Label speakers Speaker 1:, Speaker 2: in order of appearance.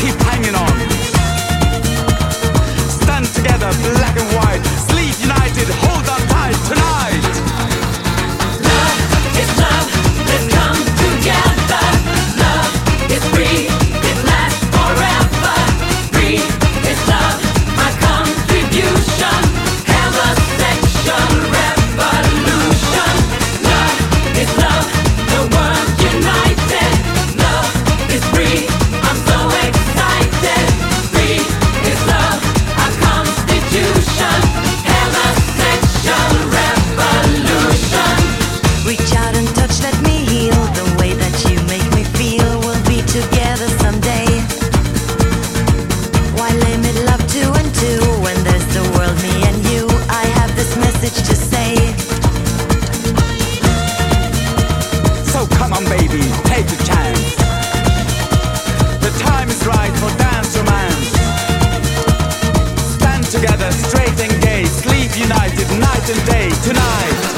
Speaker 1: keep hanging on. Stand together, black and white, sleep united, hold on tight tonight.
Speaker 2: Love is love, let's come together. Love is free, it lasts forever. Free is love, my contribution. Have a sexual revolution. Love is love, the world united. Love is free, I'm so excited. Free is love, our constitution. Have a sexual revolution.
Speaker 3: Reach out and touch, let me heal. The way that you make me feel. We'll be together someday. Why limit love two and two when there's the world, me and you? I have this message to say.
Speaker 1: So come on baby, take a chance. The time is right for dance romance. Stand together, straight and gay, sleep united, night and day, tonight.